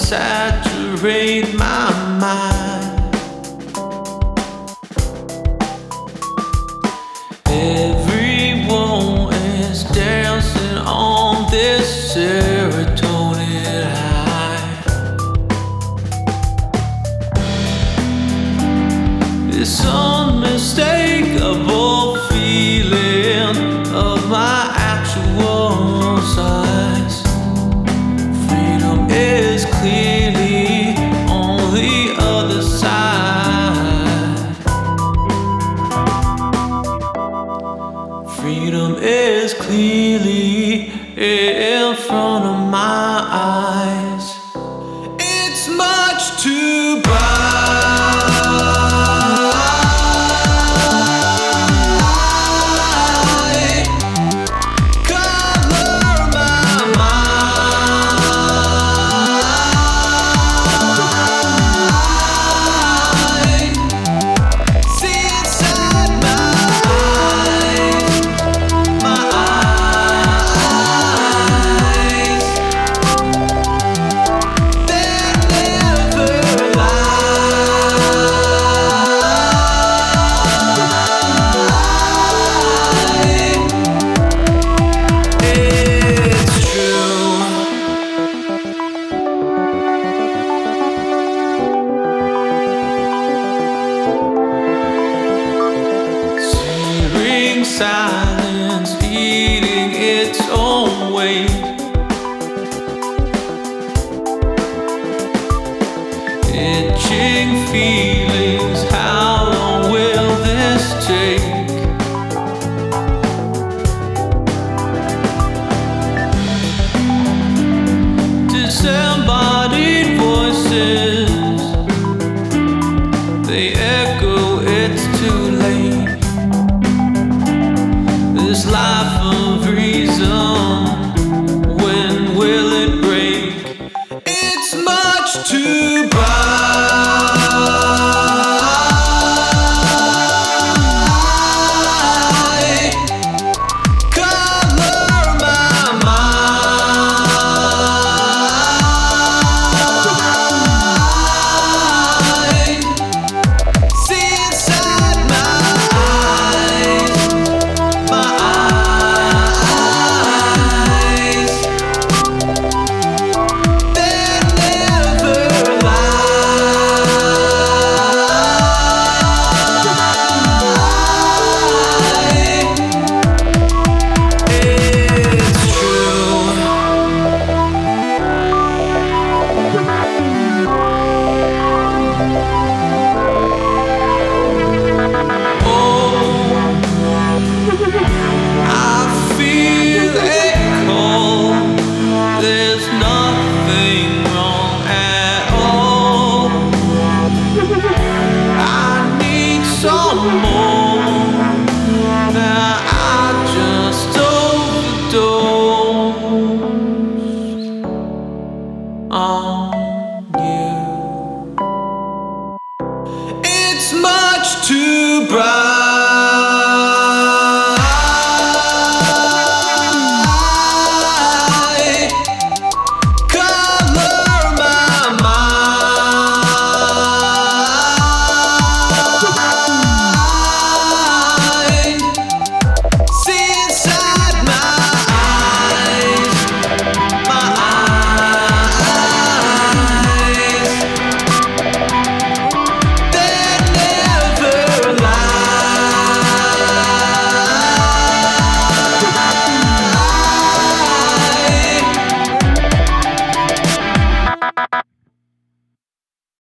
saturate my mind. Everyone is dancing on this serotonin high. This unmistakable feeling of my actual size. Freedom is clearly on the other side. Freedom is clearly in front of my eyes. It's much too bright. Silence eating its own weight. Itching feelings, how long will this take? Disembodied voices, they echo, it's too late. This life of reason, when will it break? It's much too bright. Color my mind. See inside my eyes. My eyes, they never lie. It's true. I feel a call. There's nothing wrong at all. I need some more. Now I just overdosed on you. It's much too bright.